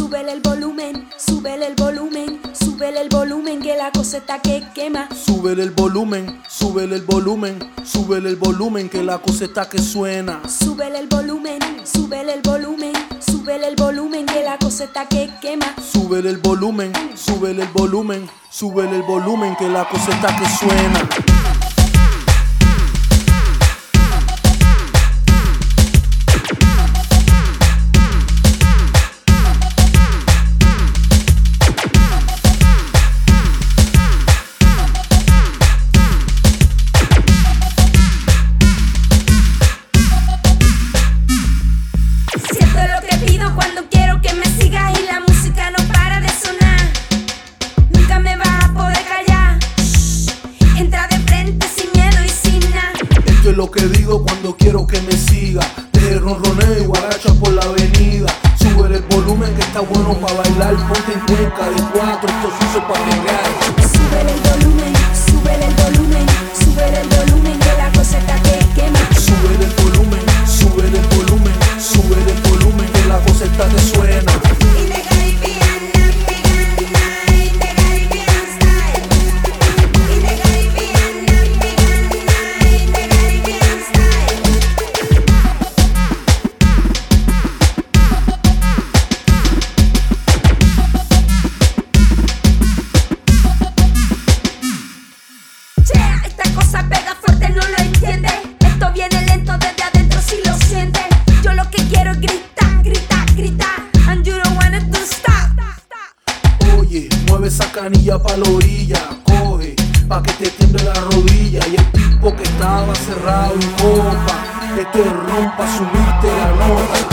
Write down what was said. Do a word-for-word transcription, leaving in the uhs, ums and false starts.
Súbele el volumen, súbele el volumen, súbele el volumen que la cosa está que quema. Súbele el volumen, súbele el volumen, súbele el volumen que la cosa está que suena. Súbele el volumen, súbele el volumen, súbele el volumen que la cosa está que quema. Súbele el volumen, súbele el volumen, súbele el volumen que la cosa está que suena. Es lo que digo cuando quiero que me siga. Te ronroneo y guaracha por la avenida. Sube el volumen que está bueno para bailar. Ponte en cuenca de cuatro, esto se hizo para pegar. Súbele el volumen, súbele el volumen, súbele el volumen que la cosa está que quema. Súbele el volumen, súbele el volumen, súbele el volumen que la cosa está que suena. Esta cosa pega fuerte, no lo entiende. Esto viene lento desde adentro si lo siente. Yo lo que quiero es gritar, gritar, gritar. And you don't wanna do stop. Oye, mueve esa canilla pa' la orilla. Coge, pa' que te tiemble la rodilla. Y el tipo que estaba cerrado en copa, este rompa subirte la nota.